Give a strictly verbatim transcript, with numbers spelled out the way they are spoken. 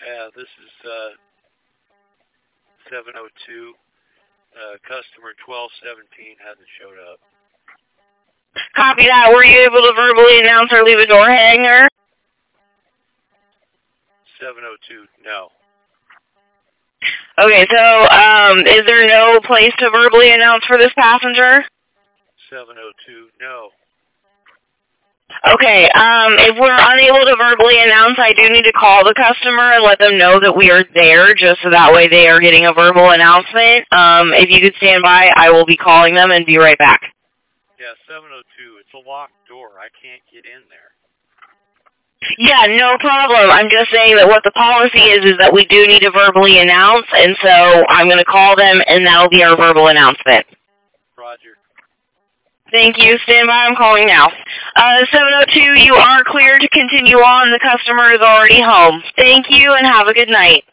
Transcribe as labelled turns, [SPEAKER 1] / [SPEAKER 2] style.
[SPEAKER 1] Uh, this is uh, seven oh two. Uh, customer twelve seventeen hasn't showed up.
[SPEAKER 2] Copy that. Were you able to verbally announce or leave a door hanger?
[SPEAKER 1] seven oh two, no.
[SPEAKER 2] Okay, so um, is there no place to verbally announce for this passenger?
[SPEAKER 1] seven oh two, no.
[SPEAKER 2] Okay, um, if we're unable to verbally announce, I do need to call the customer and let them know that we are there, just so that way they are getting a verbal announcement. Um, if you could stand by, I will be calling them and be right back.
[SPEAKER 1] Yeah, seven oh two, it's a locked door. I can't get in there.
[SPEAKER 2] Yeah, no problem. I'm just saying that what the policy is is that we do need to verbally announce, and so I'm going to call them, and that'll be our verbal announcement.
[SPEAKER 1] Roger.
[SPEAKER 2] Thank you. Stand by. I'm calling now. Uh, seven oh two, you are clear to continue on. The customer is already home. Thank you, and have a good night.